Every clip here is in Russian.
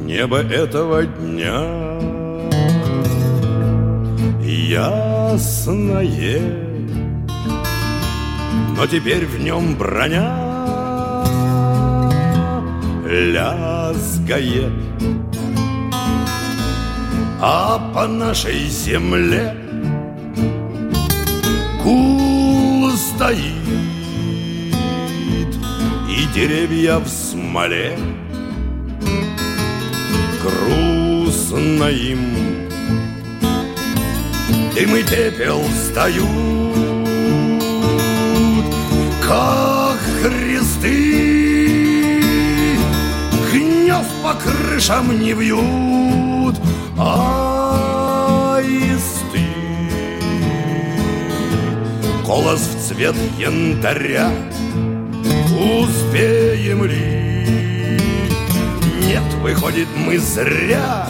Небо этого дня ясное, но теперь в нем броня лязгает, а по нашей земле гул стоит, и деревья в смоле грустно им. Дым и пепел встают, как хресты, гнезд по крышам не вьют аисты. Голос в цвет янтаря, успеем ли? Нет, выходит, мы зря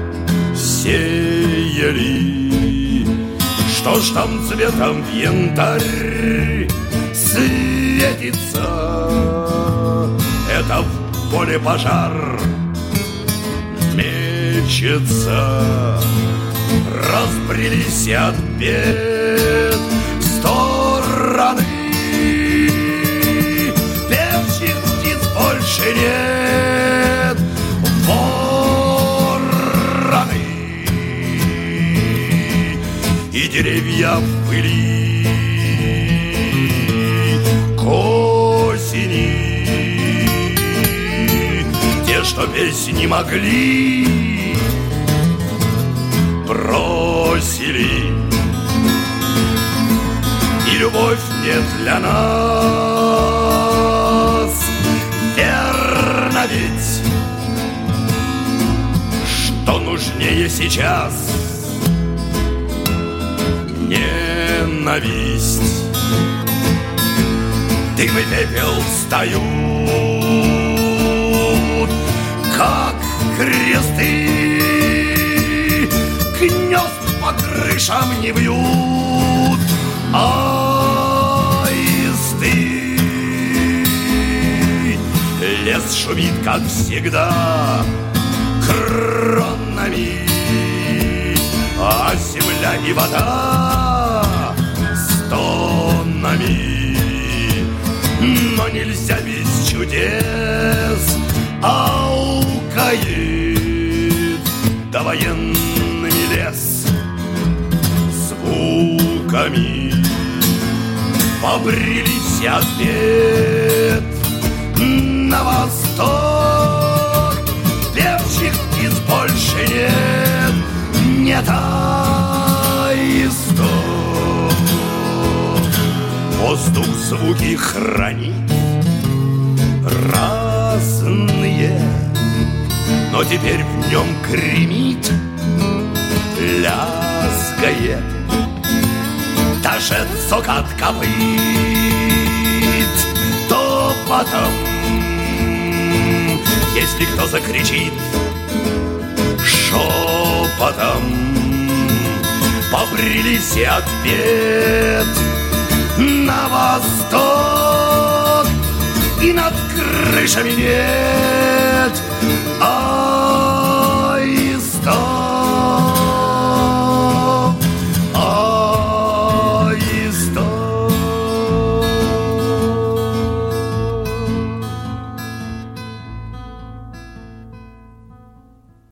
сеяли. Что ж там цветом в янтарь светится? Это в поле пожар мечется. Разбрелись от бед в стороны, певчих птиц больше нет. Вороны и деревья в пыли к осени, те, что песни могли, бросили. И любовь не для нас, верно ведь, что нужнее сейчас? Ненависть. Дым и пепел встают, как кресты, гнезд по крышам не бьют аисты. Лес шумит, как всегда, кронами, а земля и вода стонами. Но нельзя без чудес, аукает довоенный лес звуками. Побрелись ответ на восток, певчих птиц больше нет, нет аистов. Воздух звуки хранит разные, но теперь в нем гремит, лязгает даже цокот копыт. То потом, если кто закричит шепотом, побрелись и ответ на восток, и над крышами нет